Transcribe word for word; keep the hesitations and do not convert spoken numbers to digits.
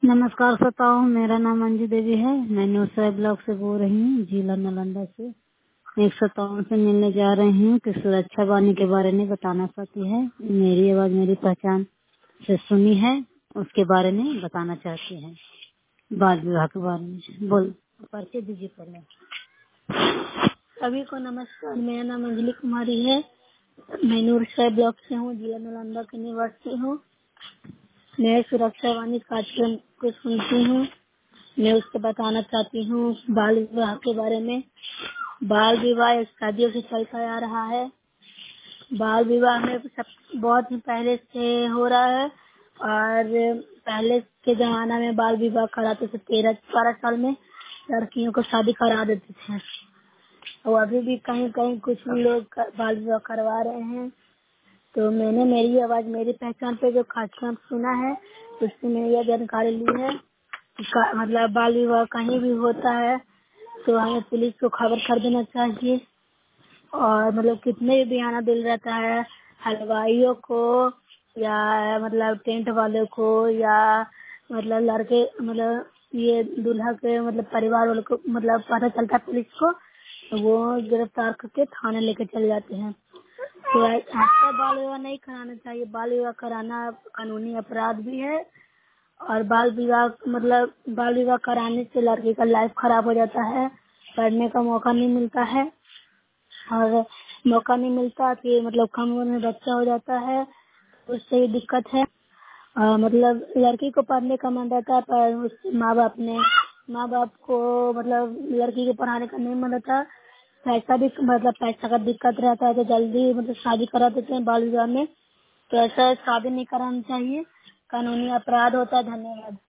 नमस्कार श्रोताओं, मेरा नाम अंजू देवी है। मैं न्यूज़ ब्लॉग से बोल रही हूँ, जिला नालंदा से। एक श्रोताओं से मिलने जा रही हूँ कि सुरक्षा वाणी के बारे में बताना चाहती है। मेरी आवाज मेरी पहचान से सुनी है, उसके बारे में बताना चाहती है। बाल विवाह के बारे में बोल परिचय दीजिए पहले। सभी को नमस्कार, मेरा नाम अंजलि कुमारी है। मैं न्यूज़ ब्लॉग से हूँ, जिला नालंदा के निवासी हूँ। मैं सुरक्षा वाणी कार्यक्रम को सुनती हूँ। मैं उसको बताना चाहती हूँ बाल विवाह के बारे में। बाल विवाह शादियों से चलता आ रहा है। बाल विवाह में सब बहुत ही पहले से हो रहा है और पहले के जमाना में बाल विवाह कराते थे। तेरह बारह साल में लड़कियों को शादी करा देते थे और अभी भी कहीं कहीं कुछ लोग बाल विवाह करवा रहे हैं। तो मैंने मेरी आवाज मेरी पहचान पे जो कार्यक्रम सुना है उससे मैंने यह जानकारी ली है कि मतलब बाल विवाह कहीं भी होता है तो हमें पुलिस को खबर कर देना चाहिए। और मतलब कितने भी बयाना दिल रहता है हलवाइयों को या मतलब टेंट वाले को या मतलब लड़के मतलब ये दूल्हा के मतलब परिवार वालों को मतलब पता चलता है पुलिस को, तो वो गिरफ्तार करके थाने लेके चले जाते हैं। तो ऐसा बाल विवाह नहीं कराना चाहिए। बाल विवाह कराना कानूनी अपराध भी है और बाल विवाह मतलब बाल विवाह कराने से लड़की का लाइफ खराब हो जाता है, पढ़ने का मौका नहीं मिलता है और मौका नहीं मिलता कि मतलब कम उम्र में बच्चा हो जाता है, उससे भी दिक्कत है। आ, मतलब लड़की को पढ़ने का मन रहता है पर उसके माँ बाप ने माँ बाप को मतलब लड़की को पढ़ाने का नहीं मन रहता। पैसा भी मतलब पैसा का दिक्कत रहता है तो जल्दी मतलब शादी करा देते हैं बाल विवाह में। तो ऐसा शादी नहीं कराना चाहिए, कानूनी अपराध होता है। धन्यवाद।